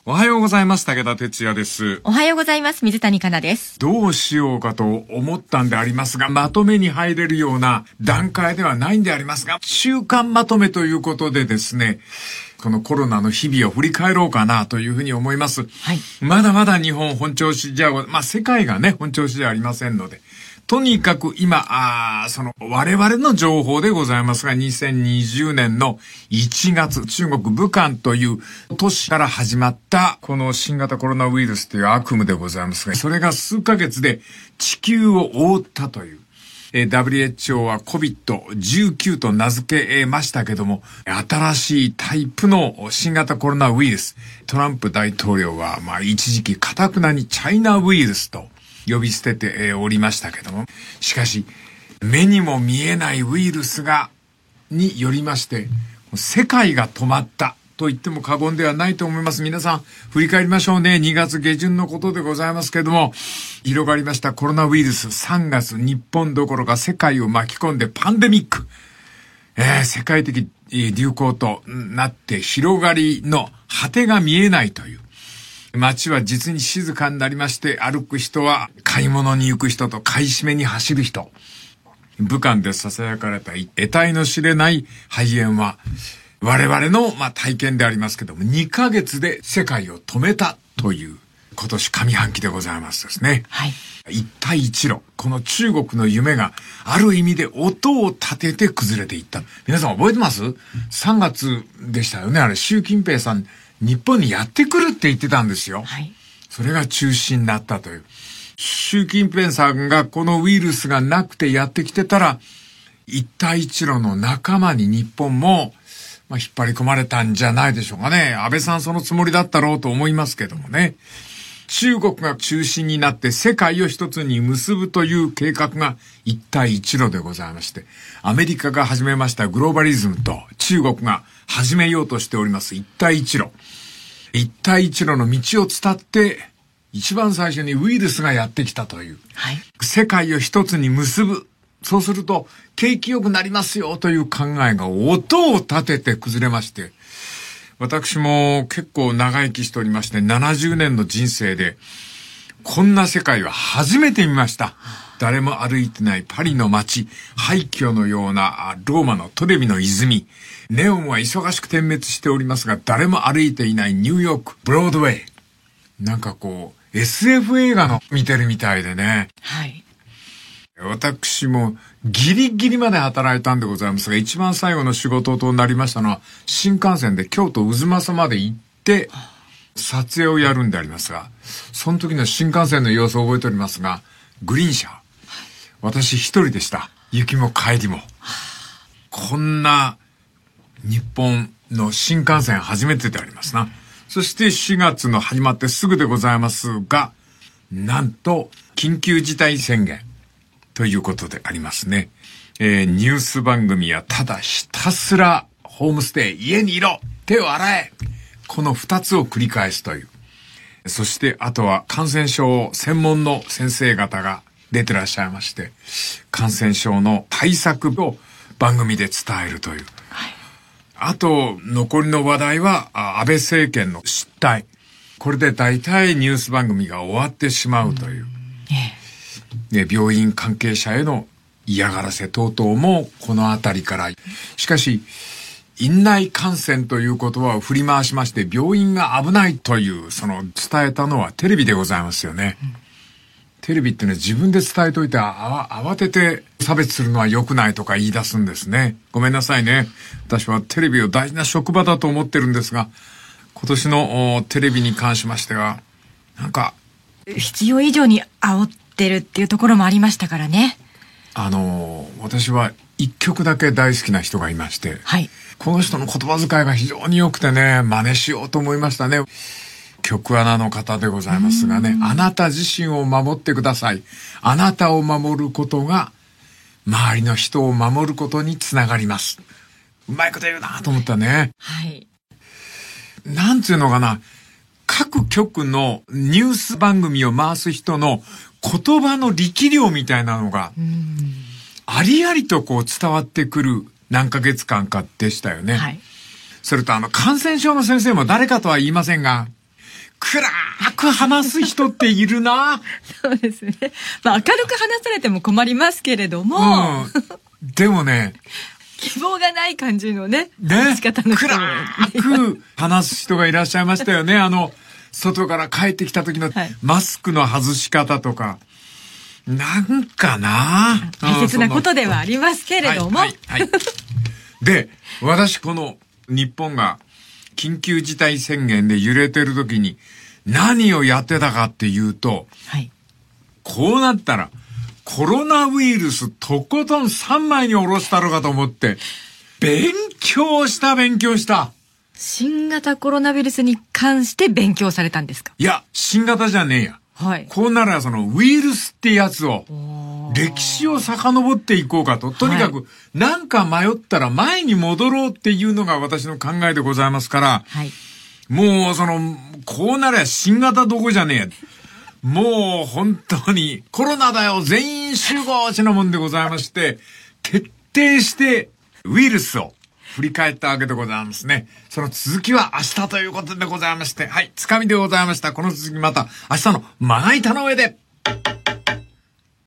おはようございます。武田哲也です。 おはようございます。水谷香奈です。 どうしようかと思ったんでありますが、まとめに入れるような段階ではないんでありますが、週間まとめということでですね、このコロナの日々を振り返ろうかなというふうに思います。 はい。 まだまだ日本本調子じゃ、世界がね、本調子ではありませんので、とにかく今、その我々の情報でございますが、2020年の1月、中国武漢という都市から始まったこの新型コロナウイルスという悪夢でございますが、それが数ヶ月で地球を覆ったという。WHO は COVID-19 と名付けましたけども、新しいタイプの新型コロナウイルス、トランプ大統領は一時期堅くなにチャイナウイルスと呼び捨てておりましたけども、しかし目にも見えないウイルスによりまして世界が止まったと言っても過言ではないと思います。皆さん振り返りましょうね。2月下旬のことでございますけれども、広がりましたコロナウイルス、3月日本どころか世界を巻き込んでパンデミック、世界的流行となって広がりの果てが見えないという。街は実に静かになりまして、歩く人は買い物に行く人と買い占めに走る人。武漢で囁かれた得体の知れない肺炎は我々の体験でありますけども、2ヶ月で世界を止めたという今年上半期でございますですね。 はい。 一帯一路。この中国の夢がある意味で音を立てて崩れていった。皆さん覚えてます？ 3 月でしたよね。あれ、習近平さん、日本にやってくるって言ってたんですよ。 はい。 それが中止になったという。習近平さんがこのウイルスがなくてやってきてたら、一帯一路の仲間に日本も、引っ張り込まれたんじゃないでしょうかね。安倍さんそのつもりだったろうと思いますけどもね。中国が中心になって世界を一つに結ぶという計画が一帯一路でございまして、アメリカが始めましたグローバリズムと中国が始めようとしております一帯一路。一帯一路の道を伝って一番最初にウイルスがやってきたという。 はい。 世界を一つに結ぶ。そうすると景気良くなりますよという考えが音を立てて崩れまして、私も結構長生きしておりまして、70年の人生でこんな世界は初めて見ました。誰も歩いてないパリの街、廃墟のようなローマのトレビの泉、ネオンは忙しく点滅しておりますが、誰も歩いていないニューヨークブロードウェイ、なんかこう SF 映画の見てるみたいでね。 はい。 私もギリギリまで働いたんでございますが、一番最後の仕事となりましたのは、新幹線で京都渦政まで行って撮影をやるんでありますが、その時の新幹線の様子を覚えておりますが、グリーン車、私一人でした。行きも帰りも。こんな日本の新幹線初めてでありますな。そして4月の始まってすぐでございますが、なんと緊急事態宣言ということでありますね。ニュース番組はただひたすらホームステイ、家にいろ、手を洗え、この2つを繰り返すという。そしてあとは感染症専門の先生方が出てらっしゃいまして、感染症の対策を番組で伝えるという。 はい。 あと残りの話題は安倍政権の失態。これで大体ニュース番組が終わってしまうという。病院関係者への嫌がらせ等々もこのあたりから。しかし院内感染という言葉を振り回しまして、病院が危ないというその伝えたのはテレビでございますよね。テレビってね、自分で伝えといて慌てて差別するのは良くないとか言い出すんですね。ごめんなさいね。私はテレビを大事な職場だと思ってるんですが、今年のテレビに関しましてはなんか必要以上に煽ってるっていうところもありましたからね。 私は一曲だけ大好きな人がいまして、 はい。 この人の言葉遣いが非常に良くてね、真似しようと思いましたね。局アナの方でございますがね、あなた自身を守ってください。あなたを守ることが周りの人を守ることにつながります。うまいこと言うなと思ったね。 はい。 なんていうのかな、各局のニュース番組を回す人の言葉の力量みたいなのがありありとこう伝わってくる何ヶ月間かでしたよね。 はい。 それと感染症の先生も誰かとは言いませんが、 暗く話す人っているな。 そうですね。まあ明るく話されても困りますけれども。 でもね、 希望がない感じのね、 話し方の人も暗く話す人がいらっしゃいましたよね。外から帰ってきた時のマスクの外し方とか。なんかな。 大切なことではありますけれども。 で、私この日本が緊急事態宣言で揺れてる時に何をやってたかっていうと、こうなったらコロナウイルスとことん3枚に下ろしたのかと思って、勉強した。 新型コロナウイルスに関して勉強されたんですか？ いや、新型じゃねえや。こうならそのウイルスってやつを、歴史を遡っていこうかと。とにかく、なんか迷ったら前に戻ろうっていうのが私の考えでございますから、もうこうなら新型どこじゃねえや。もう本当にコロナだよ全員集合しなもんでございまして、徹底してウイルスを振り返ったわけでございますね。その続きは明日ということでございまして、つかみでございました。この続きまた明日のまな板の上で。